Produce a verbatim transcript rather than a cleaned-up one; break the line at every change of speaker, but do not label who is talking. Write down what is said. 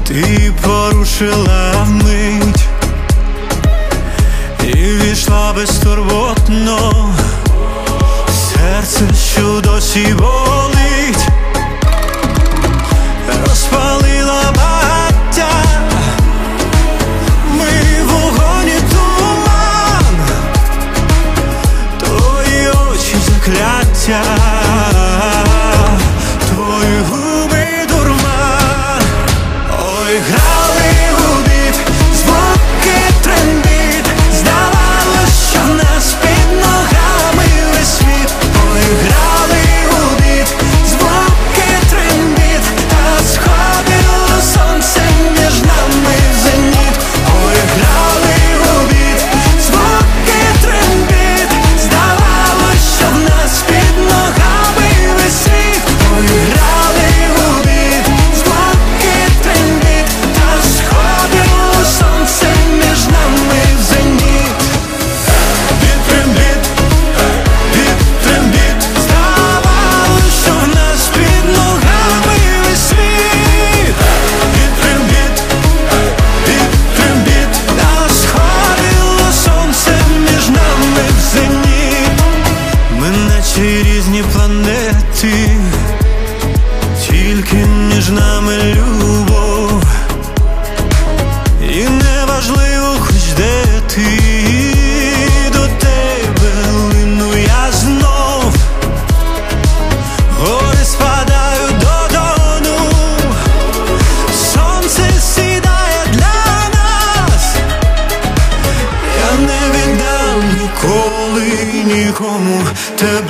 Ти порушила мить і війшла безтурботно в серце, що досі болить. Розпалила багаття, ми вогонь і туман, твої очі закляття, твої губи дурман. Ой, грали у біт, звуки трембіт, здавалось, що в нас під ногами весь світ. Ой, грали у біт, звуки трембіт, та сходило сонце між нами в зеніт. Ой, грали у біт, звуки трембіт, здавалось, що в нас під ногами весь світ. Ой, грали у біт, звуки трембіт, та сходило сонце між нами в зеніт. Біт трембіт, біт трембіт, здавалось, що в нас під ногами весь світ. Біт трембіт, біт трембіт, та сходило сонце між нами в зеніт. Ми наче різні планети, тільки між нами любов. І неважливо, хоч де ти, до тебе лину я знов. Гори спадають додону, сонце сідає для нас. Я не віддам ніколи нікому тебе.